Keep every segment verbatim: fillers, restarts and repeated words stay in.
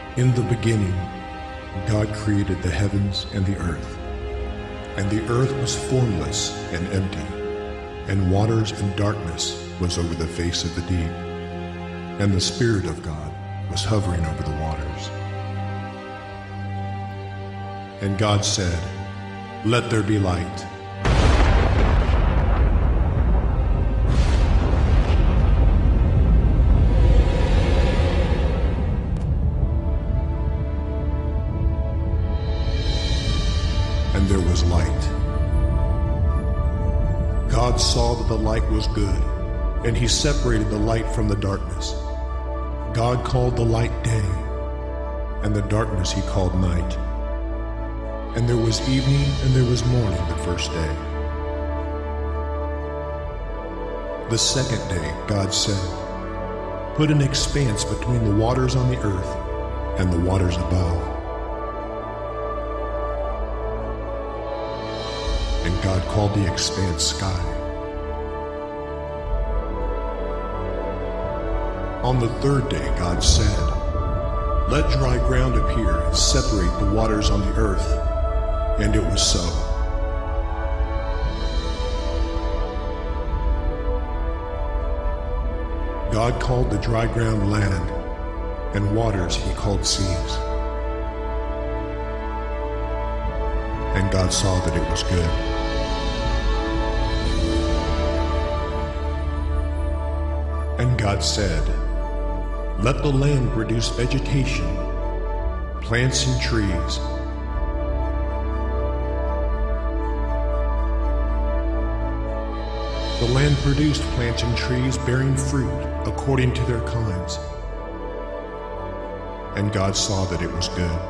In the beginning, God created the heavens and the earth. And the earth was formless and empty, and waters and darkness was over the face of the deep. And the Spirit of God was hovering over the waters. And God said, "Let there be light." And there was light. God saw that the light was good, and he separated the light from the darkness. God called the light day, and the darkness he called night. And there was evening and there was morning the first day. The second day God said, "Put an expanse between the waters on the earth and the waters above." And God called the expanse sky. On the third day God said, "Let dry ground appear and separate the waters on the earth." And it was so. God called the dry ground land, and waters he called seas. And God saw that it was good. And God said, "Let the land produce vegetation, plants and trees, the land produced plants and trees bearing fruit according to their kinds. And God saw that it was good."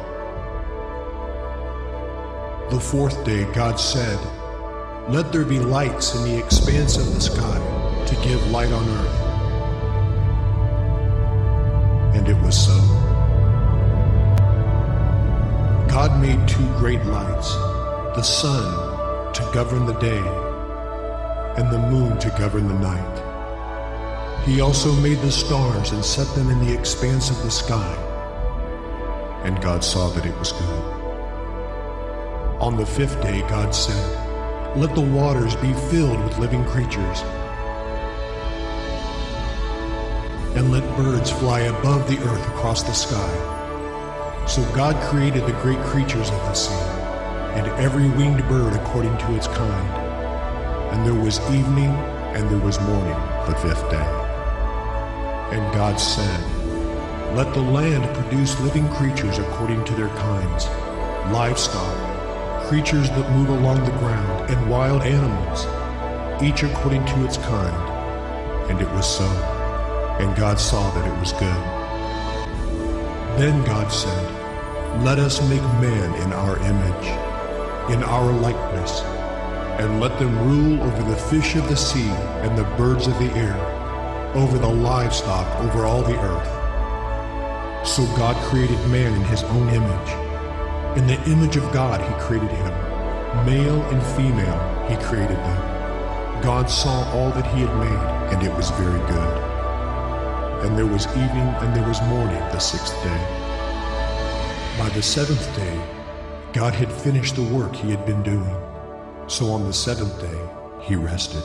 The fourth day God said, "Let there be lights in the expanse of the sky to give light on earth." And it was so. God made two great lights, the sun to govern the day, and the moon to govern the night. He also made the stars and set them in the expanse of the sky. And God saw that it was good. On the fifth day God said, "Let the waters be filled with living creatures, and let birds fly above the earth across the sky." So God created the great creatures of the sea, and every winged bird according to its kind. And there was evening and there was morning the fifth day. And God said, "Let the land produce living creatures according to their kinds, livestock, creatures that move along the ground, and wild animals, each according to its kind." And it was so. And God saw that it was good. Then God said, "Let us make man in our image, in our likeness, and let them rule over the fish of the sea and the birds of the air, over the livestock, over all the earth." So God created man in his own image. In the image of God he created him. Male and female he created them. God saw all that he had made, and it was very good. And there was evening and there was morning the sixth day. By the seventh day, God had finished the work he had been doing. So on the seventh day, he rested.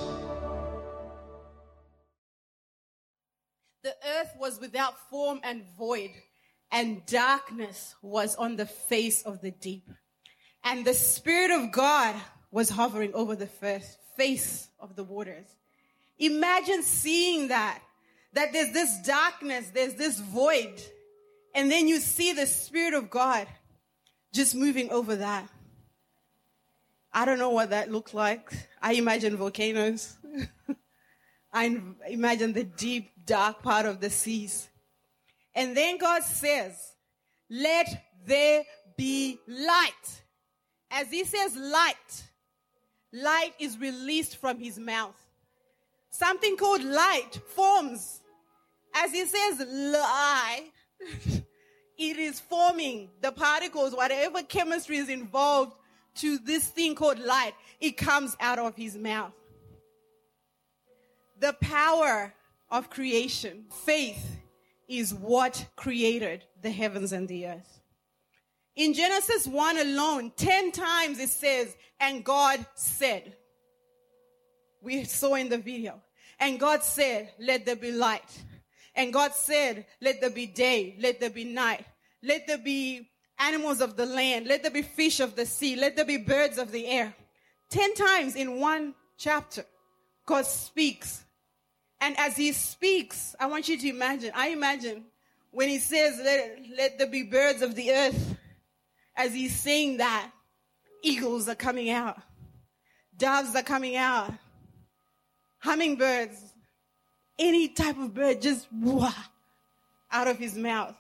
The earth was without form and void, and darkness was on the face of the deep. And the Spirit of God was hovering over the first face of the waters. Imagine seeing that. That there's this darkness, there's this void, and then you see the Spirit of God just moving over that. I don't know what that looked like. I imagine volcanoes. I imagine the deep, dark part of the seas. And then God says, "Let there be light." As he says light, light is released from his mouth. Something called light forms. As he says lie, it is forming the particles, whatever chemistry is involved to this thing called light, it comes out of his mouth. The power of creation, faith, is what created the heavens and the earth. In Genesis one alone, ten times it says, and God said. We saw in the video. And God said, let there be light. And God said, let there be day, let there be night. Let there be animals of the land. Let there be fish of the sea. Let there be birds of the air. Ten times in one chapter, God speaks. And as he speaks, I want you to imagine, I imagine when he says, let, let there be birds of the earth, as he's saying that, eagles are coming out. Doves are coming out. Hummingbirds. Any type of bird just wah, out of his mouth.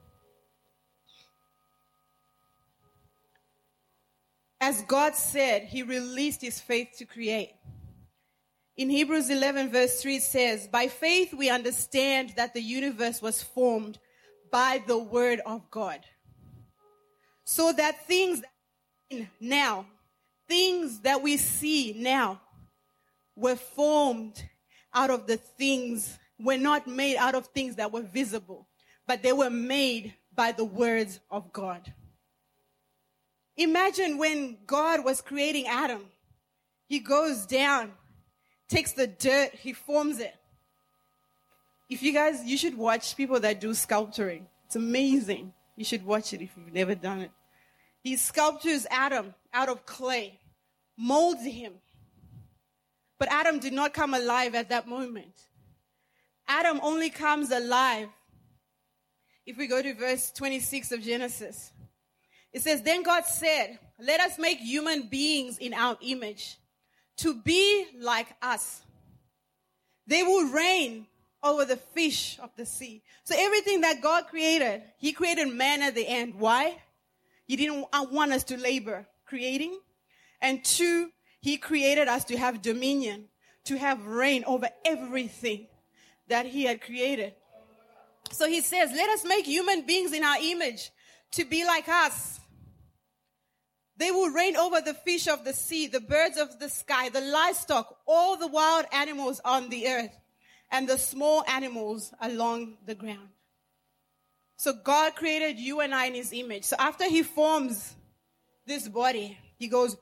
As God said, he released his faith to create. In Hebrews eleven verse three it says, by faith we understand that the universe was formed by the word of God. So that things that now, things that we see now were formed out of the things, were not made out of things that were visible, but they were made by the words of God. Imagine when God was creating Adam, he goes down, takes the dirt, he forms it. If you guys, you should watch people that do sculpturing. It's amazing. You should watch it if you've never done it. He sculptures Adam out of clay, molds him. But Adam did not come alive at that moment. Adam only comes alive. If we go to verse twenty-six of Genesis, it says, then God said, let us make human beings in our image, to be like us. They will reign over the fish of the sea. So everything that God created, he created man at the end. Why? He didn't want us to labor creating. And two, he created us to have dominion, to have reign over everything that he had created. So he says, let us make human beings in our image to be like us. They will reign over the fish of the sea, the birds of the sky, the livestock, all the wild animals on the earth, and the small animals along the ground. So God created you and I in his image. So after he forms this body, he goes,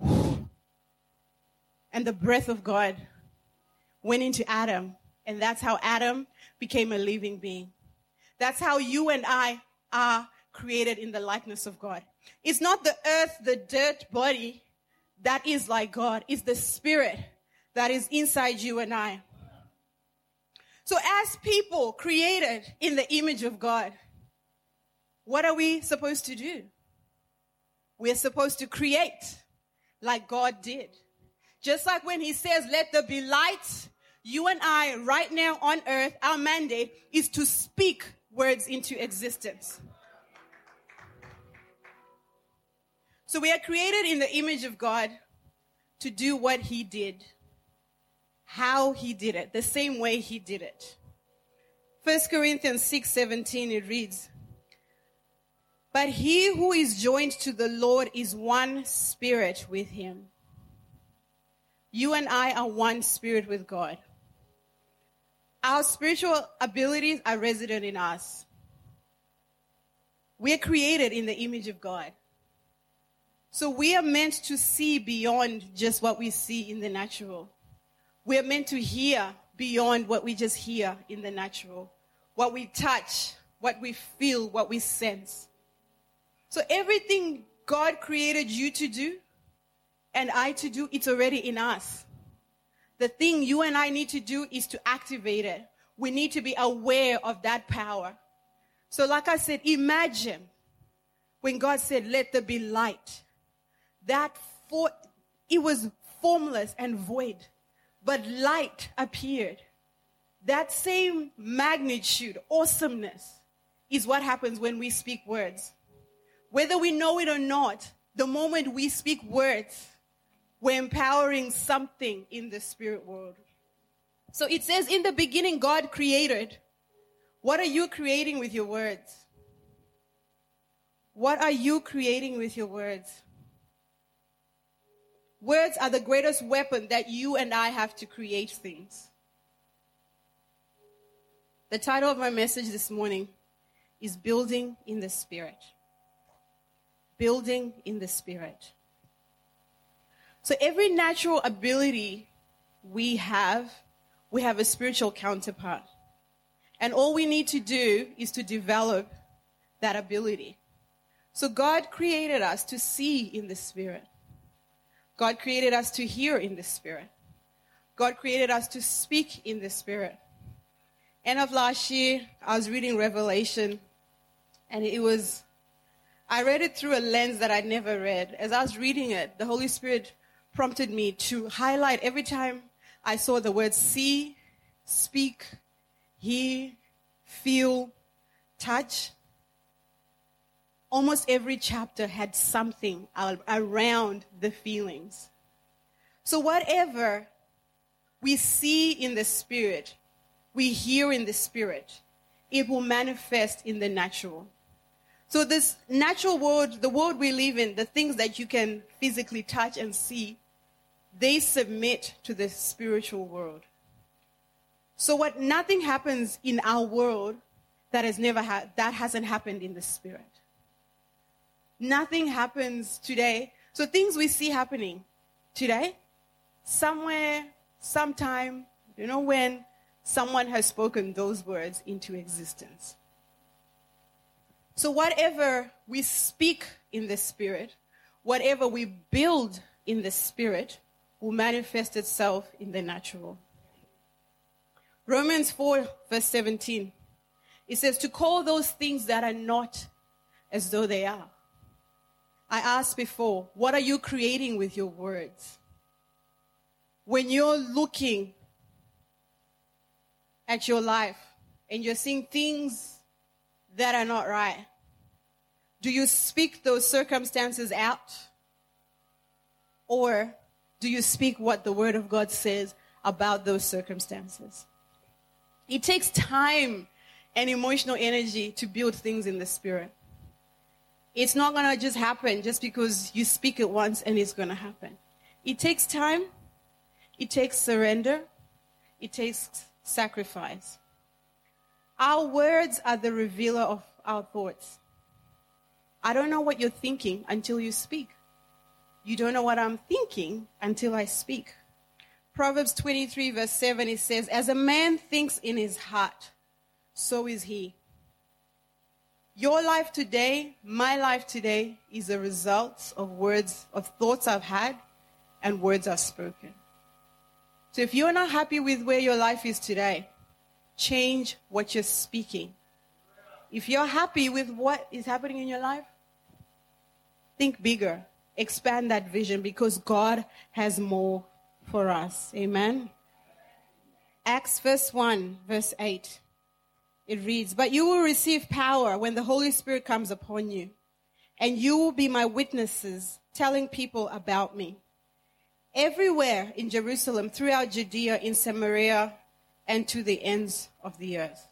and the breath of God went into Adam. And that's how Adam became a living being. That's how you and I are created in the likeness of God. It's not the earth, the dirt body that is like God. It's the spirit that is inside you and I. So as people created in the image of God, what are we supposed to do? We're supposed to create like God did. Just like when he says, let there be light, you and I right now on earth, our mandate is to speak words into existence. So we are created in the image of God to do what he did, how he did it, the same way he did it. First Corinthians six seventeen, it reads, but he who is joined to the Lord is one spirit with him. You and I are one spirit with God. Our spiritual abilities are resident in us. We are created in the image of God. So we are meant to see beyond just what we see in the natural. We are meant to hear beyond what we just hear in the natural. What we touch, what we feel, what we sense. So everything God created you to do and I to do, it's already in us. The thing you and I need to do is to activate it. We need to be aware of that power. So like I said, imagine when God said, let there be light. That for, it was formless and void, but light appeared. That same magnitude, awesomeness, is what happens when we speak words. Whether we know it or not, the moment we speak words, we're empowering something in the spirit world. So it says, in the beginning, God created. What are you creating with your words? What are you creating with your words? Words are the greatest weapon that you and I have to create things. The title of my message this morning is Building in the Spirit. Building in the Spirit. So every natural ability we have, we have a spiritual counterpart. And all we need to do is to develop that ability. So God created us to see in the Spirit. God created us to hear in the Spirit. God created us to speak in the Spirit. End of last year, I was reading Revelation, and it was, I read it through a lens that I'd never read. As I was reading it, the Holy Spirit prompted me to highlight every time I saw the words see, speak, hear, feel, touch. Almost every chapter had something around the feelings. So whatever we see in the Spirit, we hear in the Spirit, it will manifest in the natural. So this natural world, the world we live in, the things that you can physically touch and see, they submit to the spiritual world. So what nothing happens in our world that has never ha- that hasn't happened in the Spirit. Nothing happens today. So things we see happening today, somewhere, sometime, you know when, someone has spoken those words into existence. So whatever we speak in the Spirit, whatever we build in the Spirit, will manifest itself in the natural. Romans four, verse seventeen, it says, to call those things that are not as though they are. I asked before, what are you creating with your words? When you're looking at your life and you're seeing things that are not right, do you speak those circumstances out? Or do you speak what the Word of God says about those circumstances? It takes time and emotional energy to build things in the Spirit. It's not going to just happen just because you speak it once and it's going to happen. It takes time. It takes surrender. It takes sacrifice. Our words are the revealer of our thoughts. I don't know what you're thinking until you speak. You don't know what I'm thinking until I speak. Proverbs twenty-three, verse seven, it says, as a man thinks in his heart, so is he. Your life today, my life today, is a result of words, of thoughts I've had and words I've spoken. So if you're not happy with where your life is today, change what you're speaking. If you're happy with what is happening in your life, think bigger. Expand that vision because God has more for us. Amen. Acts verse one, verse eight. It reads, but you will receive power when the Holy Spirit comes upon you, and you will be my witnesses, telling people about me. Everywhere in Jerusalem, throughout Judea, in Samaria, and to the ends of the earth.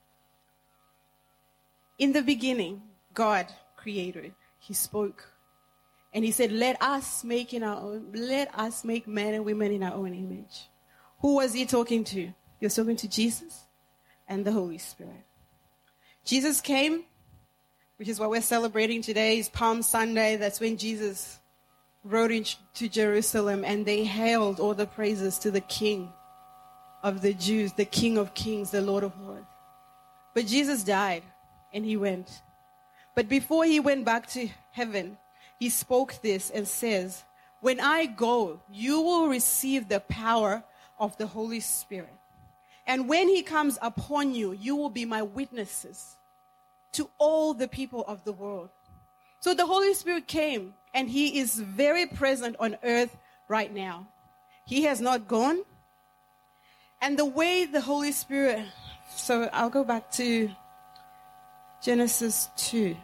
In the beginning, God created. He spoke. And he said, let us make in our own, let us make men and women in our own image. Who was he talking to? He was talking to Jesus and the Holy Spirit. Jesus came, which is what we're celebrating today, is Palm Sunday. That's when Jesus rode into Jerusalem and they hailed all the praises to the King of the Jews, the King of Kings, the Lord of Lords. But Jesus died and he went. But before he went back to heaven, he spoke this and says, when I go, you will receive the power of the Holy Spirit. And when he comes upon you, you will be my witnesses to all the people of the world. So the Holy Spirit came and he is very present on earth right now. He has not gone. And the way the Holy Spirit, so I'll go back to Genesis two.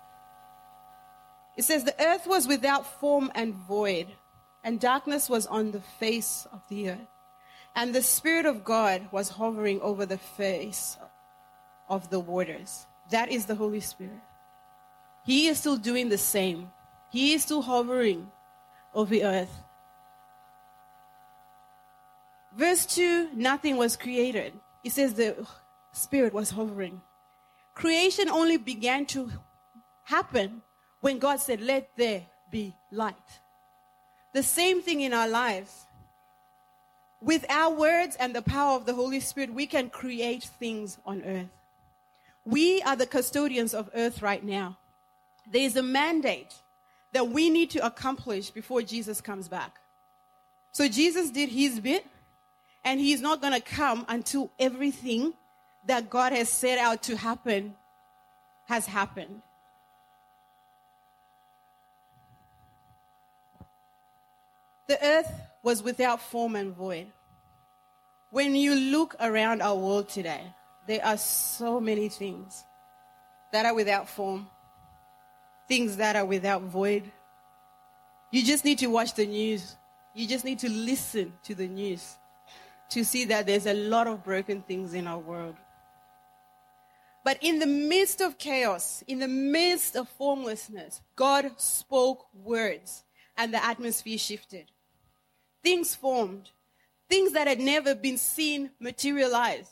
It says, the earth was without form and void, and darkness was on the face of the earth. And the Spirit of God was hovering over the face of the waters. That is the Holy Spirit. He is still doing the same. He is still hovering over the earth. Verse two, nothing was created. It says the Spirit was hovering. Creation only began to happen when God said, let there be light. The same thing in our lives. With our words and the power of the Holy Spirit, we can create things on earth. We are the custodians of earth right now. There is a mandate that we need to accomplish before Jesus comes back. So Jesus did his bit, and he's not going to come until everything that God has set out to happen has happened. The earth was without form and void. When you look around our world today, there are so many things that are without form, things that are without void. You just need to watch the news. You just need to listen to the news to see that there's a lot of broken things in our world. But in the midst of chaos, in the midst of formlessness, God spoke words and the atmosphere shifted. Things formed. Things that had never been seen materialized.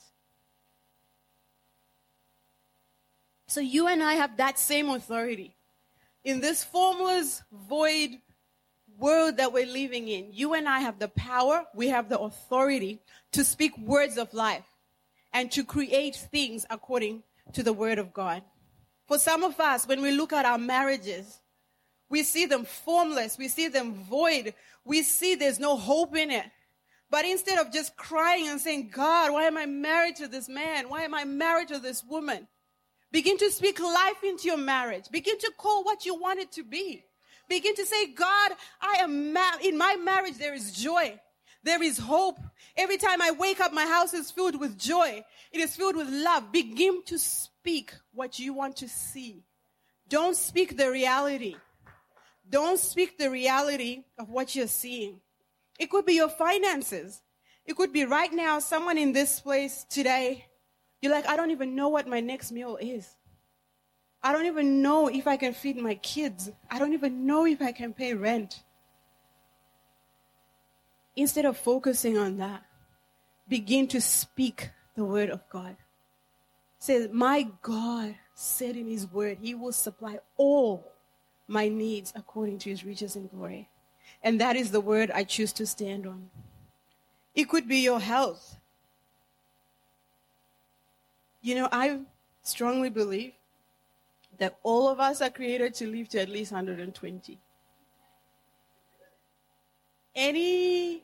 So you and I have that same authority. In this formless, void world that we're living in, you and I have the power, we have the authority to speak words of life and to create things according to the word of God. For some of us, when we look at our marriages, we see them formless, we see them void, we see there's no hope in it. But instead of just crying and saying, God, why am I married to this man? Why am I married to this woman? Begin to speak life into your marriage. Begin to call what you want it to be. Begin to say, God, I am ma- in my marriage there is joy. There is hope. Every time I wake up, my house is filled with joy. It is filled with love. Begin to speak what you want to see. Don't speak the reality. Don't speak the reality of what you're seeing. It could be your finances. It could be right now, someone in this place today, you're like, I don't even know what my next meal is. I don't even know if I can feed my kids. I don't even know if I can pay rent. Instead of focusing on that, begin to speak the word of God. Say, my God said in his word, he will supply all my needs according to his riches and glory. And that is the word I choose to stand on. It could be your health. You know, I strongly believe that all of us are created to live to at least one hundred twenty. Any,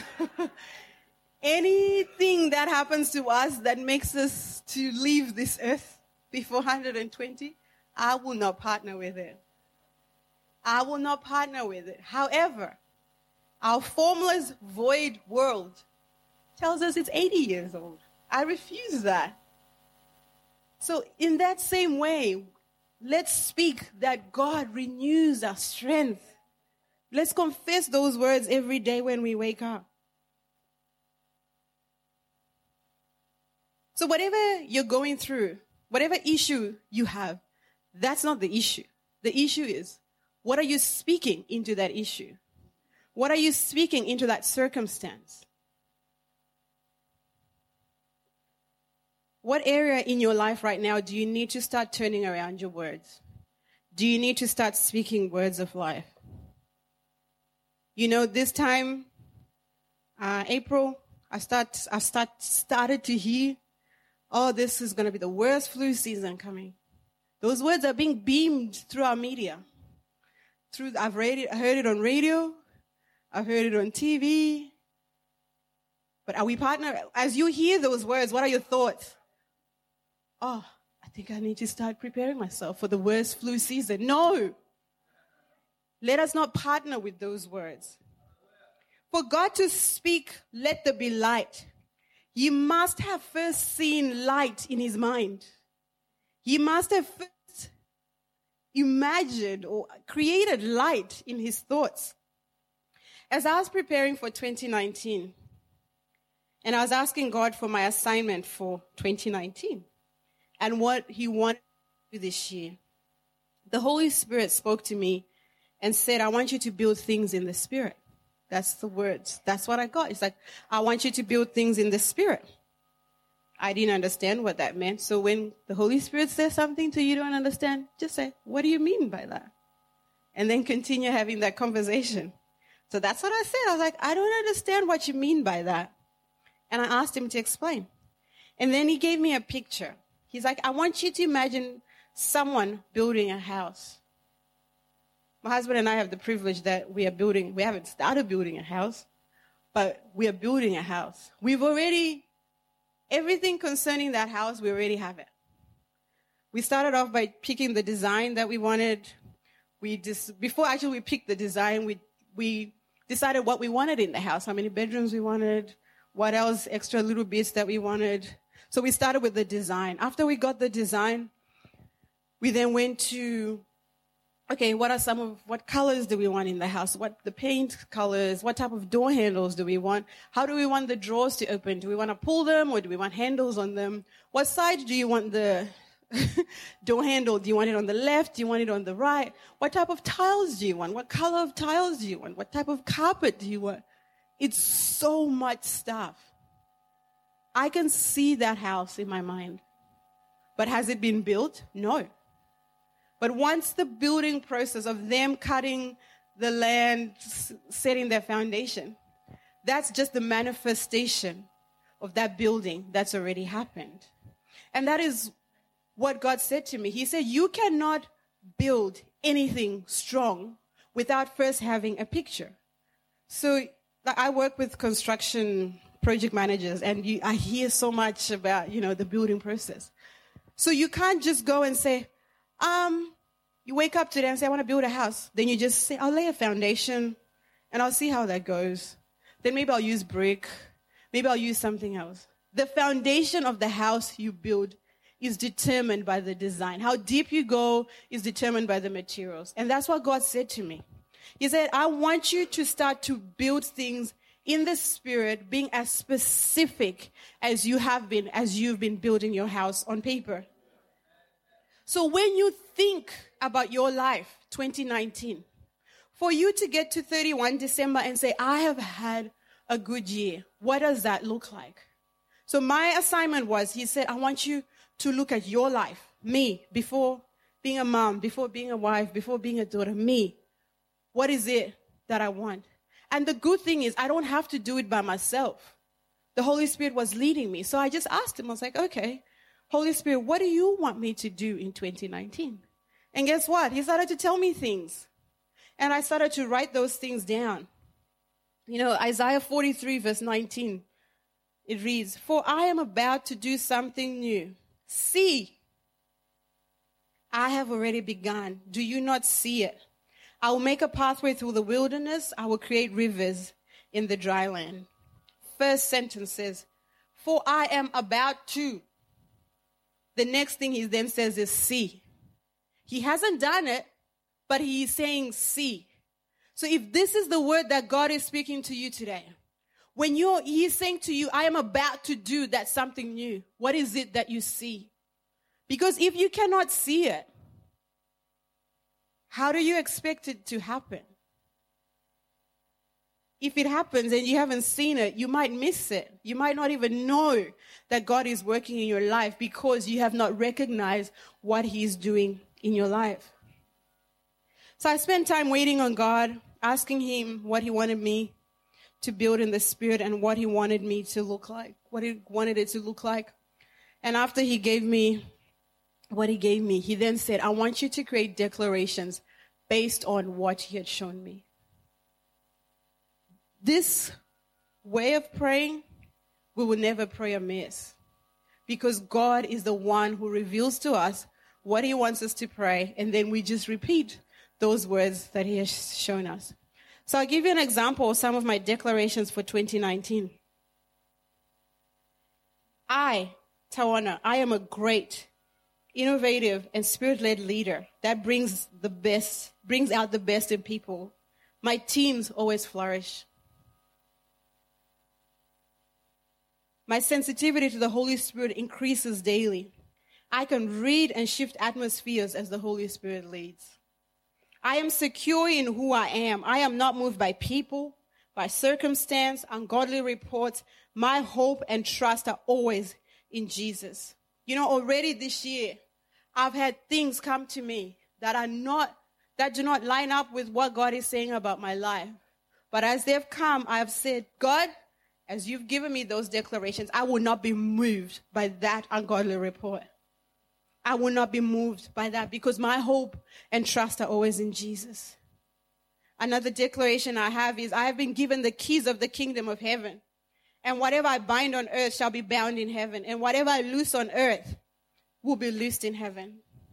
anything that happens to us that makes us to leave this earth before one hundred twenty, I will not partner with it. I will not partner with it. However, our formless, void world tells us it's eighty years old. I refuse that. So in that same way, let's speak that God renews our strength. Let's confess those words every day when we wake up. So whatever you're going through, whatever issue you have, that's not the issue. The issue is, what are you speaking into that issue? What are you speaking into that circumstance? What area in your life right now do you need to start turning around your words? Do you need to start speaking words of life? You know, this time, uh, April, I start, I start, started to hear, oh, this is going to be the worst flu season coming. Those words are being beamed through our media. Through, I've read it, I heard it on radio. I've heard it on T V. But are we partner? As you hear those words, what are your thoughts? Oh, I think I need to start preparing myself for the worst flu season. No. Let us not partner with those words. For God to speak, let there be light. He must have first seen light in his mind. He must have first imagined or created light in his thoughts. As I was preparing for twenty nineteen, and I was asking God for my assignment for twenty nineteen and what he wanted to do this year, the Holy Spirit spoke to me and said, I want you to build things in the Spirit. That's the words. That's what I got. It's like, I want you to build things in the Spirit. I didn't understand what that meant. So when the Holy Spirit says something to you you don't understand, just say, what do you mean by that? And then continue having that conversation. So that's what I said. I was like, I don't understand what you mean by that. And I asked him to explain. And then he gave me a picture. He's like, I want you to imagine someone building a house. My husband and I have the privilege that we are building, we haven't started building a house, but we are building a house. We've already, everything concerning that house, we already have it. We started off by picking the design that we wanted. We just, before actually we picked the design, we, we decided what we wanted in the house, how many bedrooms we wanted, what else, extra little bits that we wanted. So we started with the design. After we got the design, we then went to, okay, what are some of, what colors do we want in the house? What the paint colors? What type of door handles do we want? How do we want the drawers to open? Do we want to pull them or do we want handles on them? What side do you want the door handle? Do you want it on the left? Do you want it on the right? What type of tiles do you want? What color of tiles do you want? What type of carpet do you want? It's so much stuff. I can see that house in my mind. But has it been built? No. But once the building process of them cutting the land, setting their foundation, that's just the manifestation of that building that's already happened. And that is what God said to me. He said, you cannot build anything strong without first having a picture. So I work with construction project managers, and you, I hear so much about, you know, the building process. So you can't just go and say, um, you wake up today and say, I want to build a house. Then you just say, I'll lay a foundation and I'll see how that goes. Then maybe I'll use brick. Maybe I'll use something else. The foundation of the house you build is determined by the design. How deep you go is determined by the materials. And that's what God said to me. He said, I want you to start to build things in the spirit, being as specific as you have been, as you've been building your house on paper. So when you think about your life, twenty nineteen, for you to get to thirty-first of December and say, I have had a good year, what does that look like? So my assignment was, he said, I want you to look at your life, me, before being a mom, before being a wife, before being a daughter, me. What is it that I want? And the good thing is I don't have to do it by myself. The Holy Spirit was leading me. So I just asked him, I was like, okay, Holy Spirit, what do you want me to do in twenty nineteen? And guess what? He started to tell me things. And I started to write those things down. You know, Isaiah forty-three verse nineteen, it reads, for I am about to do something new. See, I have already begun. Do you not see it? I will make a pathway through the wilderness. I will create rivers in the dry land. First sentence says, for I am about to. The next thing he then says is see. He hasn't done it, but he is saying see. So if this is the word that God is speaking to you today, when you're, he's saying to you, I am about to do that something new, what is it that you see? Because if you cannot see it, how do you expect it to happen? If it happens and you haven't seen it, you might miss it. You might not even know that God is working in your life because you have not recognized what he's doing in your life. So I spent time waiting on God, asking him what he wanted me to build in the spirit and what he wanted me to look like, what he wanted it to look like. And after he gave me what he gave me, he then said, I want you to create declarations based on what he had shown me. This way of praying, we will never pray amiss, because God is the one who reveals to us what he wants us to pray, and then we just repeat those words that he has shown us. So I'll give you an example of some of my declarations for twenty nineteen. I, Tawana, I am a great, innovative, and spirit-led leader that brings the best, brings out the best in people. My teams always flourish. My sensitivity to the Holy Spirit increases daily. I can read and shift atmospheres as the Holy Spirit leads. I am secure in who I am. I am not moved by people, by circumstance, ungodly reports. My hope and trust are always in Jesus. You know, already this year, I've had things come to me that are not, that do not line up with what God is saying about my life. But as they've come, I have said, God, as you've given me those declarations, I will not be moved by that ungodly report. I will not be moved by that because my hope and trust are always in Jesus. Another declaration I have is, I have been given the keys of the kingdom of heaven. And whatever I bind on earth shall be bound in heaven. And whatever I loose on earth will be loosed in heaven.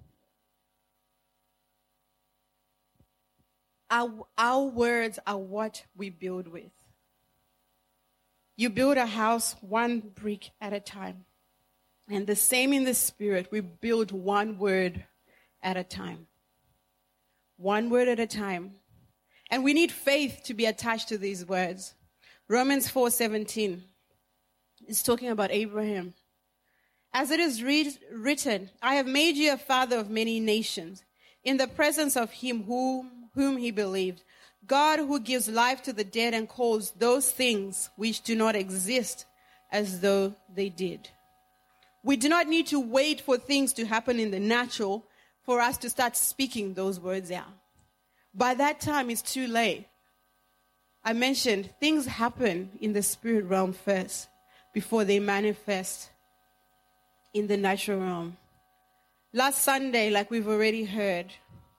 Our, our words are what we build with. You build a house one brick at a time. And the same in the spirit, we build one word at a time. One word at a time. And we need faith to be attached to these words. Romans four seventeen is talking about Abraham. As it is read, written, I have made you a father of many nations, in the presence of him whom, whom he believed, God who gives life to the dead and calls those things which do not exist as though they did. We do not need to wait for things to happen in the natural for us to start speaking those words out. By that time, it's too late. I mentioned things happen in the spirit realm first before they manifest in the natural realm. Last Sunday, like we've already heard,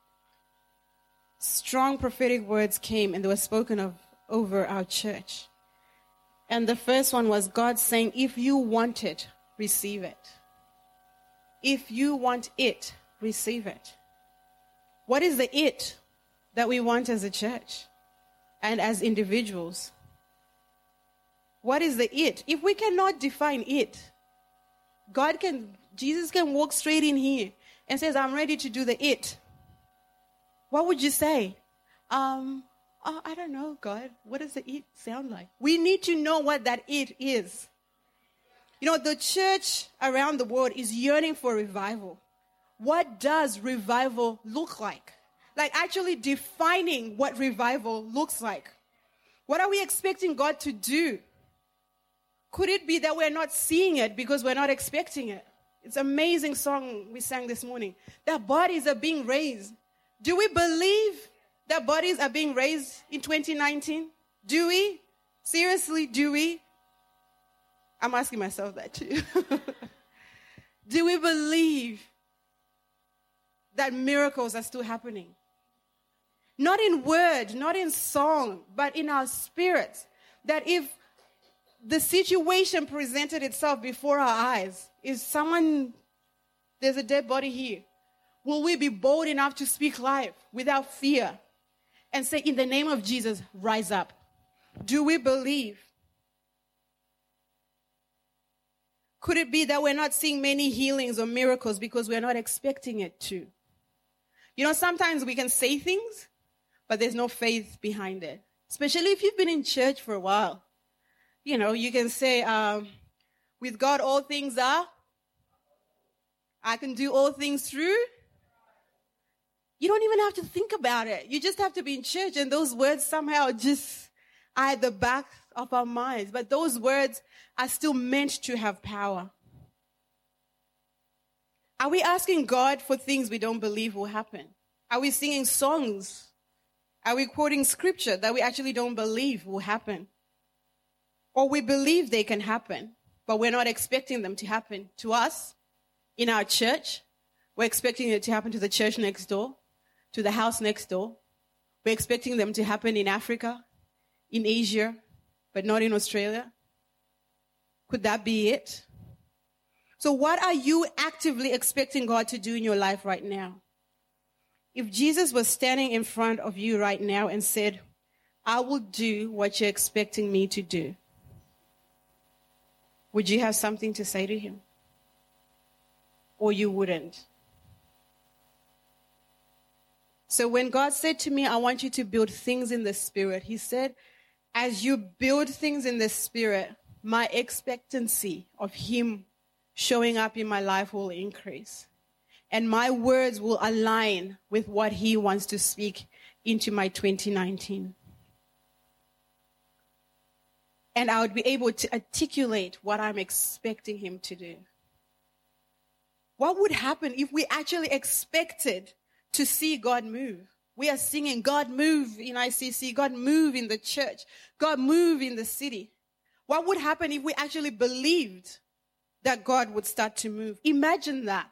strong prophetic words came and they were spoken of over our church. And the first one was God saying, if you want it, receive it. If you want it, receive it. What is the it that we want as a church and as individuals? What is the it? If we cannot define it, God can, Jesus can walk straight in here and says, I'm ready to do the it. What would you say? Um, oh, I don't know, God. What does the it sound like? We need to know what that it is. You know, the church around the world is yearning for revival. What does revival look like? Like actually defining what revival looks like. What are we expecting God to do? Could it be that we're not seeing it because we're not expecting it? It's an amazing song we sang this morning. That bodies are being raised. Do we believe that bodies are being raised in twenty nineteen? Do we? Seriously, do we? I'm asking myself that too. Do we believe that miracles are still happening? Not in word, not in song, but in our spirits. That if the situation presented itself before our eyes, is someone, there's a dead body here, will we be bold enough to speak life without fear and say, in the name of Jesus, rise up? Do we believe? Could it be that we're not seeing many healings or miracles because we're not expecting it to? You know, sometimes we can say things, but there's no faith behind it. Especially if you've been in church for a while. You know, you can say, um, with God all things are. I can do all things through. You don't even have to think about it. You just have to be in church and those words somehow just are at the back of our minds. But those words are still meant to have power. Are we asking God for things we don't believe will happen? Are we singing songs? Are we quoting scripture that we actually don't believe will happen? Or we believe they can happen, but we're not expecting them to happen to us in our church. We're expecting it to happen to the church next door, to the house next door. We're expecting them to happen in Africa, in Asia, but not in Australia. Could that be it? So what are you actively expecting God to do in your life right now? If Jesus was standing in front of you right now and said, I will do what you're expecting me to do, would you have something to say to him? Or you wouldn't? So when God said to me, I want you to build things in the spirit, he said, as you build things in the spirit, my expectancy of him showing up in my life will increase. And my words will align with what he wants to speak into my twenty nineteen. and I would be able to articulate what I'm expecting him to do. What would happen if we actually expected to see God move? We are singing, God move in I C C, God move in the church, God move in the city. What would happen if we actually believed that God would start to move? Imagine that.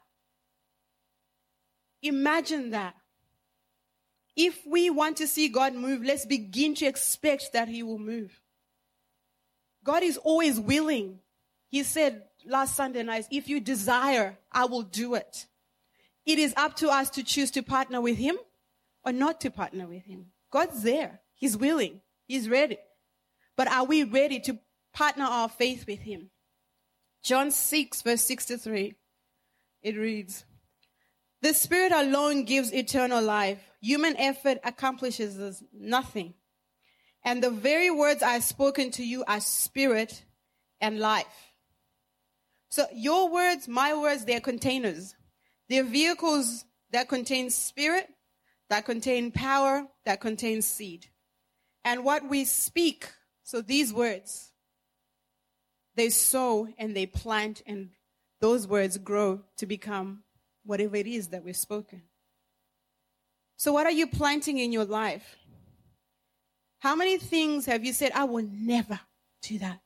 Imagine that. If we want to see God move, let's begin to expect that he will move. God is always willing. He said last Sunday night, if you desire, I will do it. It is up to us to choose to partner with him or not to partner with him. God's there. He's willing. He's ready. But are we ready to partner our faith with him? John six, verse sixty-three, it reads, the Spirit alone gives eternal life. Human effort accomplishes nothing. And the very words I have spoken to you are spirit and life. So your words, my words, they're containers. They're vehicles that contain spirit, that contain power, that contain seed. And what we speak, so these words, they sow and they plant, and those words grow to become whatever it is that we've spoken. So what are you planting in your life? How many things have you said, I will never do that?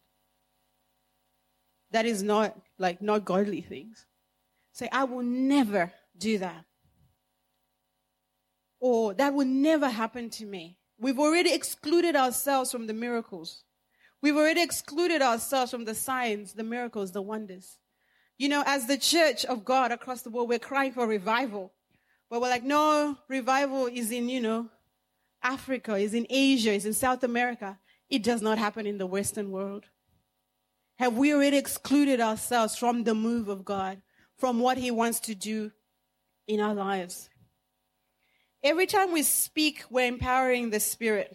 That is not like not godly things. Say, I will never do that. Or that will never happen to me. We've already excluded ourselves from the miracles. We've already excluded ourselves from the signs, the miracles, the wonders. You know, as the church of God across the world, we're crying for revival. But we're like, no, revival is in, you know, Africa, is in Asia, is in South America. It does not happen in the Western world. Have we already excluded ourselves from the move of God, from what he wants to do in our lives? Every time we speak, we're empowering the Spirit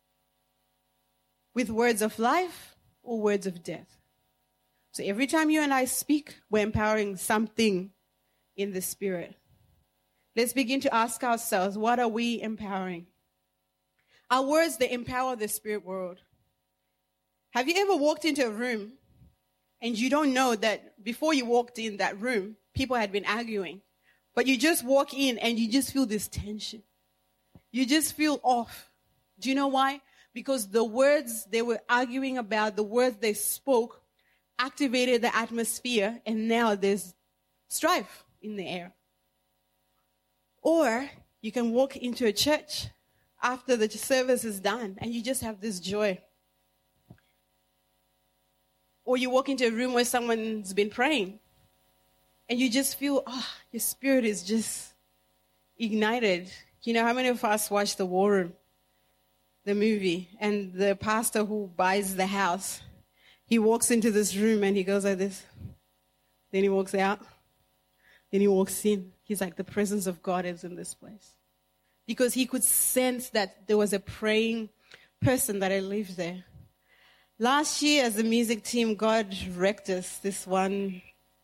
with words of life or words of death. So every time you and I speak, we're empowering something in the Spirit. Let's begin to ask ourselves, what are we empowering? Our words, they empower the spirit world. Have you ever walked into a room and you don't know that before you walked in that room, people had been arguing, but you just walk in and you just feel this tension. You just feel off. Do you know why? Because the words they were arguing about, the words they spoke, activated the atmosphere, and now there's strife in the air. Or you can walk into a church after the service is done and you just have this joy. Or you walk into a room where someone's been praying and you just feel, oh, your spirit is just ignited. You know, how many of us watched The War Room, the movie, and the pastor who buys the house, he walks into this room and he goes like this. Then he walks out. Then he walks in. He's like, the presence of God is in this place. Because he could sense that there was a praying person that had lived there. Last year, as a music team, God wrecked us this one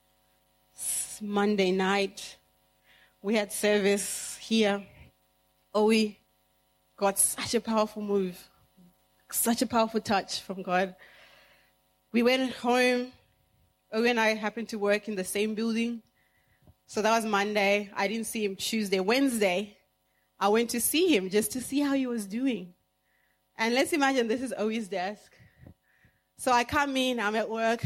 Monday night. We had service here. Oh, we got such a powerful move, such a powerful touch from God. We went home. Owen and I happened to work in the same building. So that was Monday. I didn't see him Tuesday. Wednesday, I went to see him just to see how he was doing. And let's imagine this is Owi's desk. So I come in, I'm at work.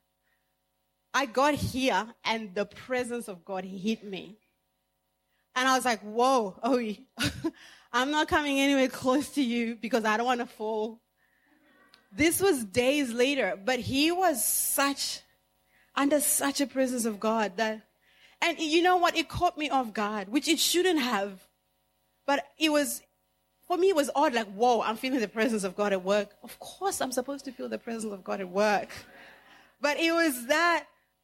I got here and the presence of God hit me. And I was like, whoa, Owi, I'm not coming anywhere close to you because I don't want to fall. This was days later, but he was such, under such a presence of God that, and you know what, it caught me off guard, which it shouldn't have. But it was, for me, it was odd, like, whoa, I'm feeling the presence of God at work. Of course I'm supposed to feel the presence of God at work. But it was that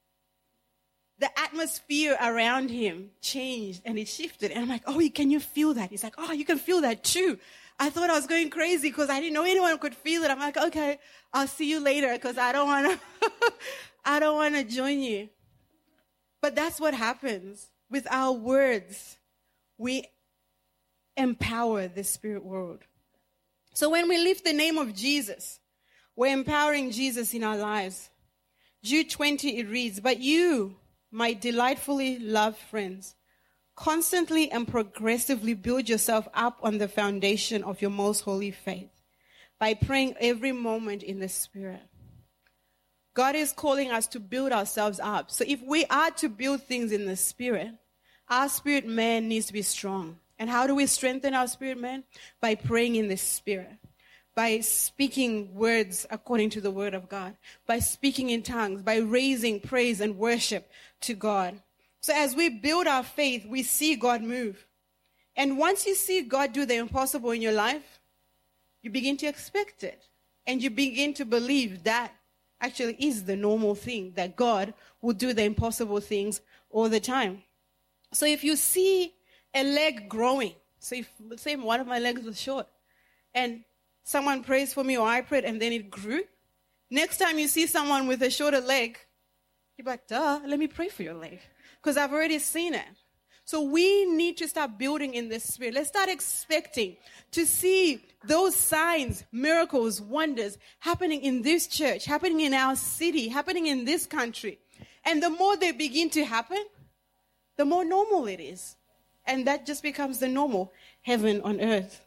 the atmosphere around him changed and it shifted. And I'm like, oh, can you feel that? He's like, oh, you can feel that too. I thought I was going crazy because I didn't know anyone could feel it. I'm like, okay, I'll see you later because I don't want to, I don't want to join you. But that's what happens with our words. We empower the spirit world. So when we lift the name of Jesus, We're empowering Jesus in our lives. Jude twenty, it reads, "But you, my delightfully loved friends, constantly and progressively build yourself up on the foundation of your most holy faith by praying every moment in the Spirit." God is calling us to build ourselves up. So if we are to build things in the Spirit, our spirit man needs to be strong. And how do we strengthen our spirit man? By praying in the Spirit, by speaking words according to the Word of God, by speaking in tongues, by raising praise and worship to God. So as we build our faith, we see God move. And once you see God do the impossible in your life, you begin to expect it. And you begin to believe that actually is the normal thing, that God will do the impossible things all the time. So if you see a leg growing, so if, say one of my legs was short, and someone prays for me or I prayed and then it grew, next time you see someone with a shorter leg, you're like, duh, let me pray for your leg, because I've already seen it. So we need to start building in the Spirit. Let's start expecting to see those signs, miracles, wonders happening in this church, happening in our city, happening in this country. And the more they begin to happen, the more normal it is. And that just becomes the normal, heaven on earth.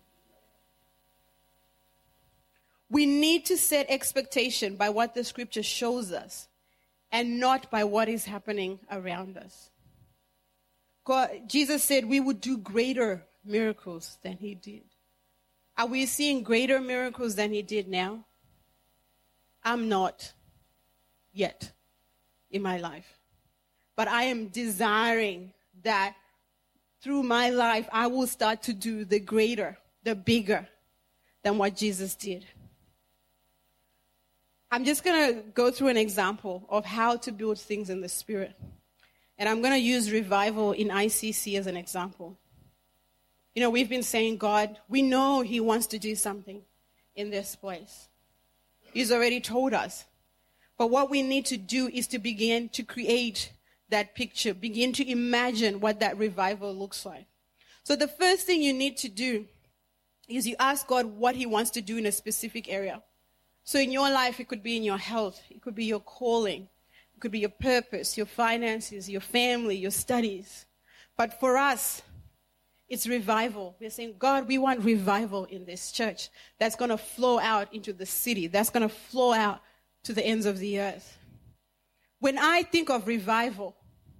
We need to set expectation by what the Scripture shows us and not by what is happening around us. God, Jesus said we would do greater miracles than he did. Are we seeing greater miracles than he did now? I'm not yet in my life. But I am desiring that through my life, I will start to do the greater, the bigger than what Jesus did. I'm just going to go through an example of how to build things in the Spirit. And I'm going to use revival in I C C as an example. You know, we've been saying, God, we know he wants to do something in this place. He's already told us. But what we need to do is to begin to create that picture, begin to imagine what that revival looks like. So the first thing you need to do is you ask God what he wants to do in a specific area. So in your life, it could be in your health, it could be your calling, it could be your purpose, your finances, your family, your studies. But for us, it's revival. We're saying, God, we want revival in this church that's going to flow out into the city, that's going to flow out to the ends of the earth. When I think of revival,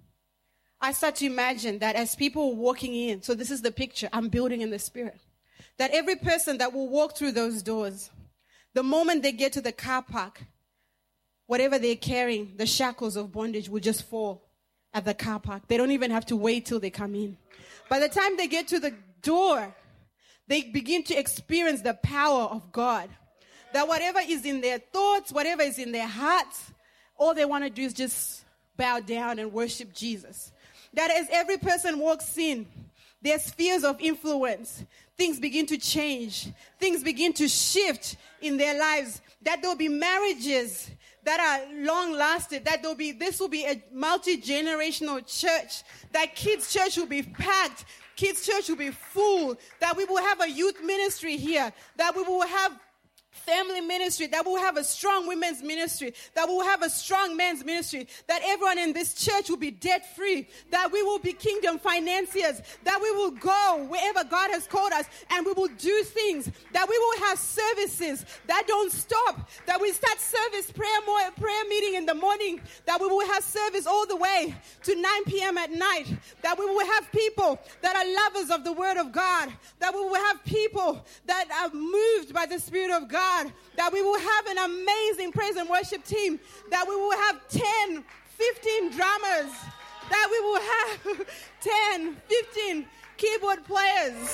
I start to imagine that as people walking in, so this is the picture I'm building in the Spirit, that every person that will walk through those doors, the moment they get to the car park, whatever they're carrying, the shackles of bondage will just fall at the car park. They don't even have to wait till they come in. By the time they get to the door, they begin to experience the power of God. That whatever is in their thoughts, whatever is in their hearts, all they want to do is just bow down and worship Jesus. That as every person walks in, their spheres of influence, things begin to change. Things begin to shift in their lives. That there'll be marriages that are long lasted. That there'll be, this will be a multi-generational church. That kids' church will be packed. Kids' church will be full. That we will have a youth ministry here. That we will have family ministry, that we will have a strong women's ministry, that we will have a strong men's ministry, that everyone in this church will be debt free, that we will be kingdom financiers, that we will go wherever God has called us and we will do things, that we will have services that don't stop, that we start service prayer more, prayer meeting in the morning, that we will have service all the way to nine p.m. at night, that we will have people that are lovers of the Word of God, that we will have people that are moved by the Spirit of God, that we will have an amazing praise and worship team, that we will have ten, fifteen drummers, that we will have ten, fifteen keyboard players.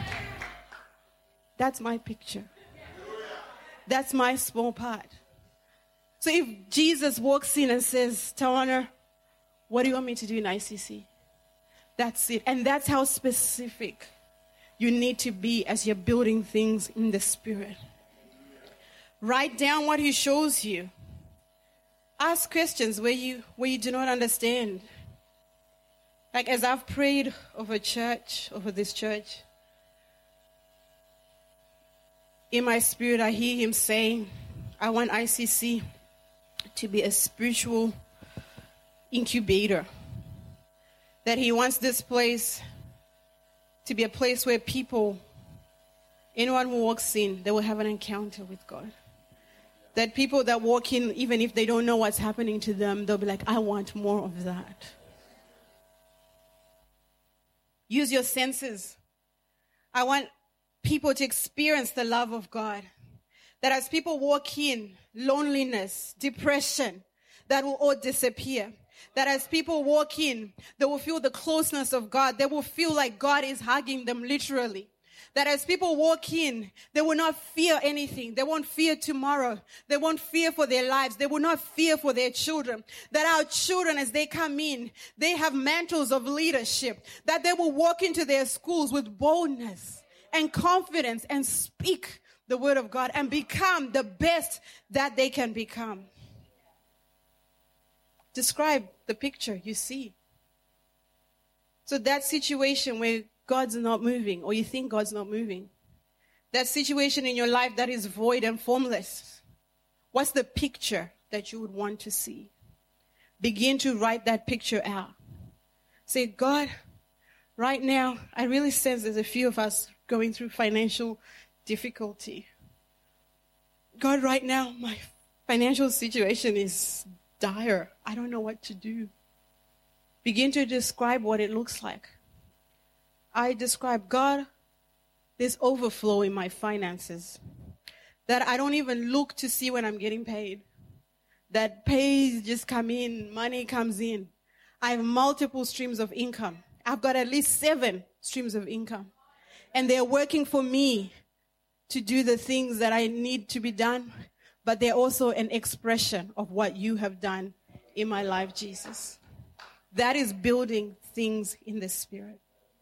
That's my picture. That's my small part. So if Jesus walks in and says, Tawana, what do you want me to do in I C C? That's it. And that's how specific you need to be as you're building things in the Spirit. Write down what he shows you. Ask questions where you where you do not understand. Like as I've prayed over church, over this church, in my spirit I hear him saying, I want I C C to be a spiritual incubator. That he wants this place to be a place where people, anyone who walks in, they will have an encounter with God. That people that walk in, even if they don't know what's happening to them, they'll be like, I want more of that. Use your senses. I want people to experience the love of God. That as people walk in, loneliness, depression, that will all disappear. That as people walk in, they will feel the closeness of God. They will feel like God is hugging them literally. That as people walk in, they will not fear anything. They won't fear tomorrow. They won't fear for their lives. They will not fear for their children. That our children, as they come in, they have mantles of leadership. That they will walk into their schools with boldness and confidence and speak the word of God and become the best that they can become. Describe the picture you see. So that situation where God's not moving, or you think God's not moving, that situation in your life that is void and formless, what's the picture that you would want to see? Begin to write that picture out. Say, God, right now, I really sense there's a few of us going through financial difficulty. God, right now, my financial situation is dire. I don't know what to do. Begin to describe what it looks like. I describe, God, there's overflow in my finances. That I don't even look to see when I'm getting paid. That pays just come in, money comes in. I have multiple streams of income. I've got at least seven streams of income. And they're working for me to do the things that I need to be done. But they're also an expression of what you have done in my life, Jesus. That is building things in the Spirit.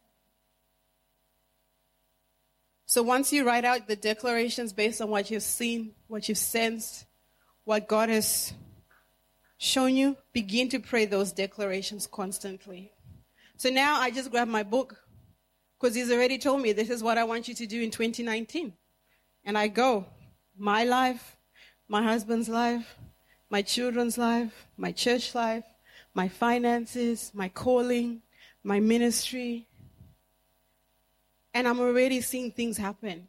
So once you write out the declarations based on what you've seen, what you've sensed, what God has shown you, begin to pray those declarations constantly. So now I just grab my book because he's already told me this is what I want you to do in twenty nineteen. And I go, my life, my husband's life, my children's life, my church life, my finances, my calling, my ministry. And I'm already seeing things happen.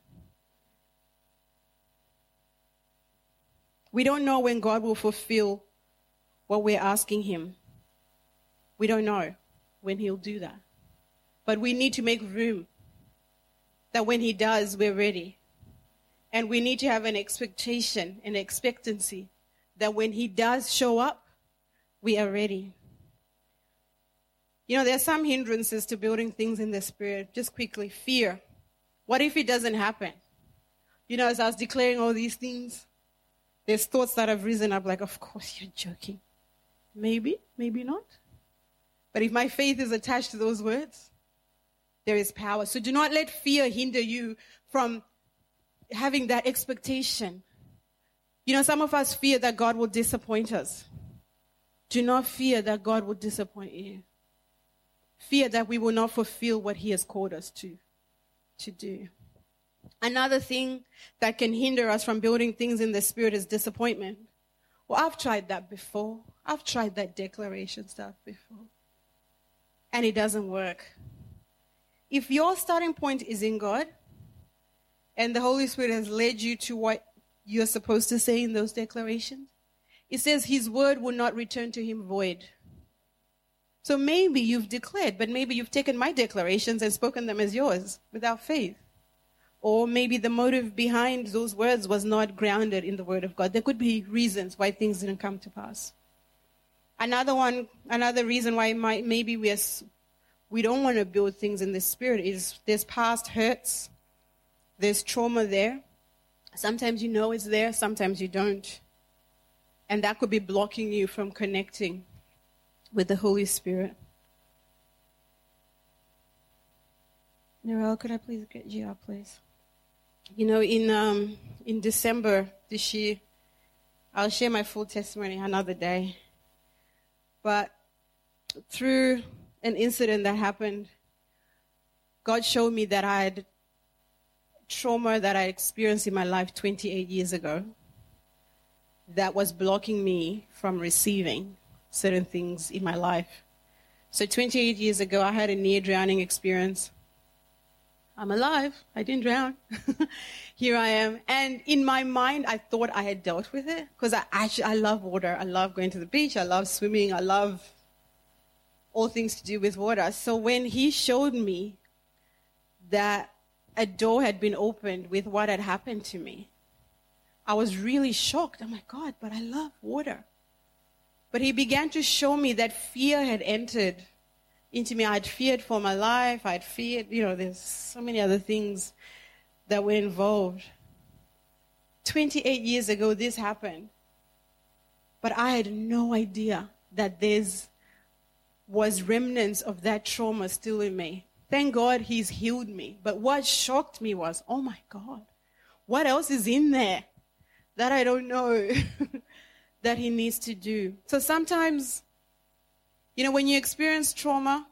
We don't know when God will fulfill what we're asking him. We don't know when he'll do that. But we need to make room that when he does, we're ready. And we need to have an expectation, an expectancy that when he does show up, we are ready. You know, there are some hindrances to building things in the Spirit. Just quickly, fear. What if it doesn't happen? You know, as I was declaring all these things, there's thoughts that have risen up like, of course you're joking. Maybe, maybe not. But if my faith is attached to those words, there is power. So do not let fear hinder you from having that expectation. You know, some of us fear that God will disappoint us. Do not fear that God will disappoint you. Fear that we will not fulfill what he has called us to, to do. Another thing that can hinder us from building things in the Spirit is disappointment. Well, I've tried that before. I've tried that declaration stuff before. And it doesn't work. If your starting point is in God, and the Holy Spirit has led you to what you're supposed to say in those declarations, it says his word will not return to him void. So maybe you've declared, but maybe you've taken my declarations and spoken them as yours without faith. Or maybe the motive behind those words was not grounded in the word of God. There could be reasons why things didn't come to pass. Another one, another reason why might, maybe we, are, we don't want to build things in the Spirit is there's past hurts. There's trauma there. Sometimes you know it's there, sometimes you don't. And that could be blocking you from connecting with the Holy Spirit. Narelle, could I please get you up, please? You know, in um, in December this year, I'll share my full testimony another day. But through an incident that happened, God showed me that I had trauma that I experienced in my life twenty-eight years ago. that was blocking me from receiving certain things in my life. So twenty-eight years ago, I had a near-drowning experience. I'm alive. I didn't drown. Here I am. And in my mind, I thought I had dealt with it because I actually, I love water. I love going to the beach. I love swimming. I love all things to do with water. So when he showed me that a door had been opened with what had happened to me, I was really shocked. I'm like, God, but I love water. But he began to show me that fear had entered into me. I'd feared for my life. I'd feared, you know, there's so many other things that were involved. twenty-eight years ago, this happened. But I had no idea that there's was remnants of that trauma still in me. Thank God he's healed me. But what shocked me was, oh my God, what else is in there that I don't know that he needs to do? So sometimes, you know, when you experience trauma,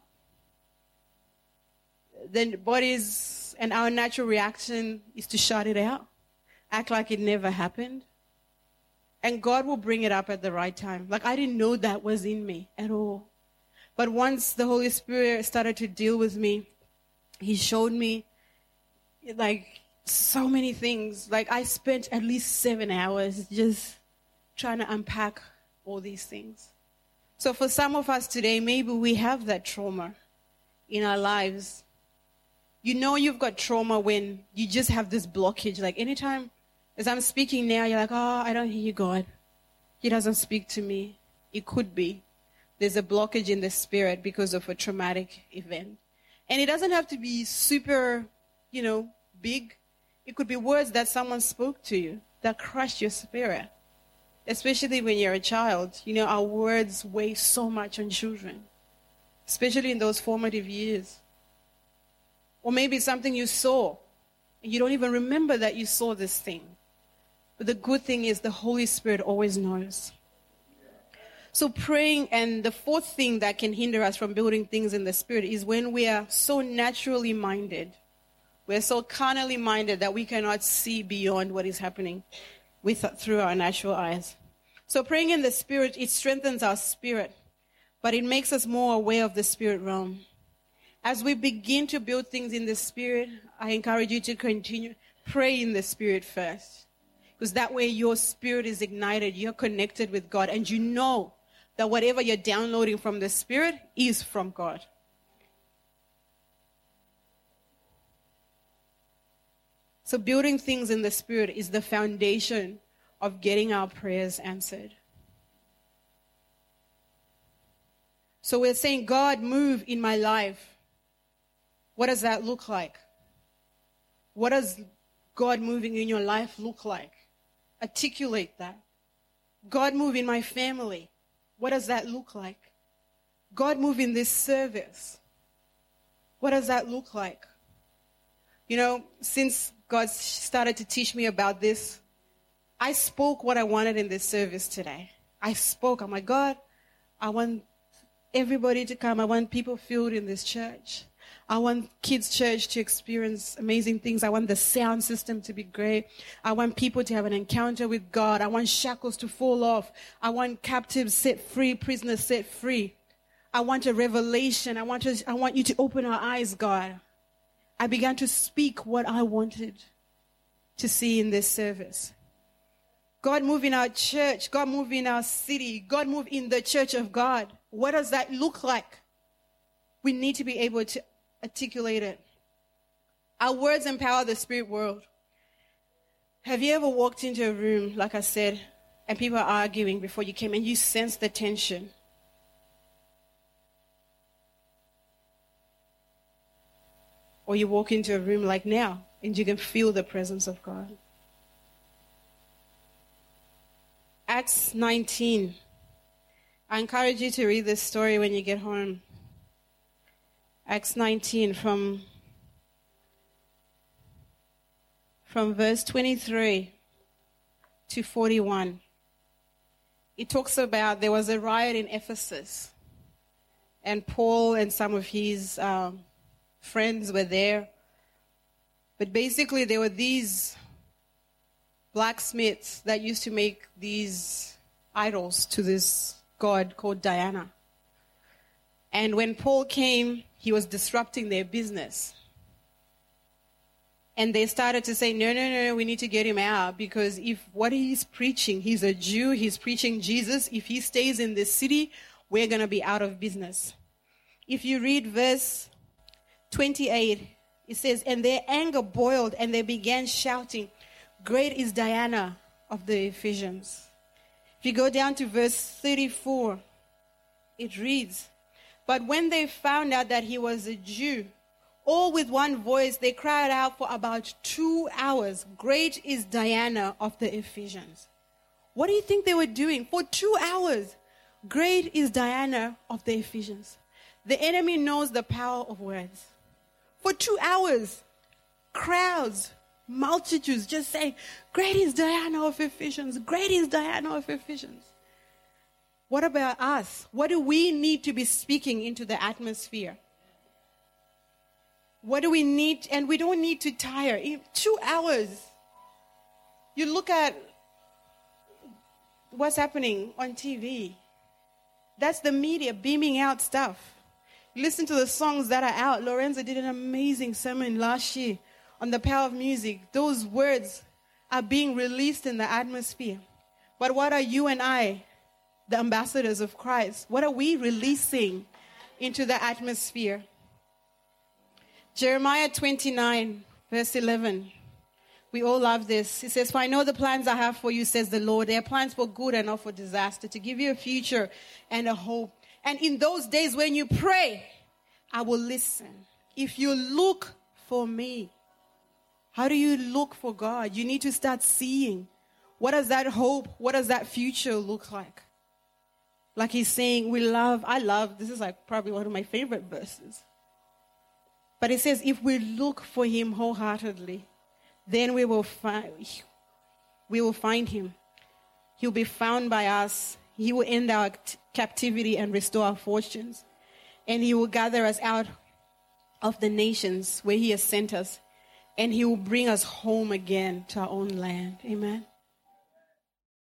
then bodies and our natural reaction is to shut it out, act like it never happened. And God will bring it up at the right time. Like, I didn't know that was in me at all. But once the Holy Spirit started to deal with me, he showed me, like, so many things. Like, I spent at least seven hours just trying to unpack all these things. So for some of us today, maybe we have that trauma in our lives. You know you've got trauma when you just have this blockage. Like, anytime, as I'm speaking now, you're like, oh, I don't hear God. He doesn't speak to me. It could be there's a blockage in the spirit because of a traumatic event. And it doesn't have to be super, you know, big. It could be words that someone spoke to you that crushed your spirit. Especially when you're a child. You know, our words weigh so much on children, especially in those formative years. Or maybe it's something you saw, and you don't even remember that you saw this thing. But the good thing is the Holy Spirit always knows. So praying, and the fourth thing that can hinder us from building things in the Spirit is when we are so naturally minded. We're so carnally minded that we cannot see beyond what is happening with through our natural eyes. So praying in the Spirit, it strengthens our spirit, but it makes us more aware of the spirit realm. As we begin to build things in the Spirit, I encourage you to continue, pray in the Spirit first. Because that way your spirit is ignited, you're connected with God, and you know that whatever you're downloading from the Spirit is from God. So building things in the Spirit is the foundation of getting our prayers answered. So we're saying, God, move in my life. What does that look like? What does God moving in your life look like? Articulate that. God, move in my family. What does that look like? God, move in this service. What does that look like? You know, since God started to teach me about this, I spoke what I wanted in this service today. I spoke. I'm like, God, I want everybody to come. I want people filled in this church. I want kids' church to experience amazing things. I want the sound system to be great. I want people to have an encounter with God. I want shackles to fall off. I want captives set free, prisoners set free. I want a revelation. I want to, I want you to open our eyes, God. I began to speak what I wanted to see in this service. God, move in our church. God, move in our city. God, move in the church of God. What does that look like? We need to be able to articulate it. Our words empower the spirit world. Have you ever walked into a room, like I said, and people are arguing before you came, and you sense the tension? Or you walk into a room like now, and you can feel the presence of God. Acts nineteen. I encourage you to read this story when you get home. Acts nineteen from, from verse twenty-three to forty-one. It talks about there was a riot in Ephesus, and Paul and some of his um, friends were there. But basically there were these blacksmiths that used to make these idols to this god called Diana. And when Paul came, he was disrupting their business. And they started to say, no, no, no, we need to get him out, because if what he's preaching, he's a Jew, he's preaching Jesus. If he stays in this city, we're going to be out of business. If you read verse twenty-eight, it says, and their anger boiled and they began shouting, great is Diana of the Ephesians. If you go down to verse thirty-four, it reads, but when they found out that he was a Jew, all with one voice, they cried out for about two hours, great is Diana of the Ephesians. What do you think they were doing? For two hours, great is Diana of the Ephesians. The enemy knows the power of words. For two hours, crowds, multitudes just saying, great is Diana of Ephesians, great is Diana of Ephesians. What about us? What do we need to be speaking into the atmosphere? What do we need? And we don't need to tire. In two hours, you look at what's happening on T V. That's the media beaming out stuff. Listen to the songs that are out. Lorenzo did an amazing sermon last year on the power of music. Those words are being released in the atmosphere. But what are you and I, the ambassadors of Christ? What are we releasing into the atmosphere? Jeremiah twenty-nine, verse eleven. We all love this. It says, for I know the plans I have for you, says the Lord. They are plans for good and not for disaster, to give you a future and a hope. And in those days when you pray, I will listen. If you look for me, how do you look for God? You need to start seeing. What does that hope, what does that future look like? Like he's saying, we love, I love, this is like probably one of my favorite verses. But it says, if we look for him wholeheartedly, then we will find, we will find him. He'll be found by us. He will end our t- captivity and restore our fortunes. And he will gather us out of the nations where he has sent us. And he will bring us home again to our own land. Amen.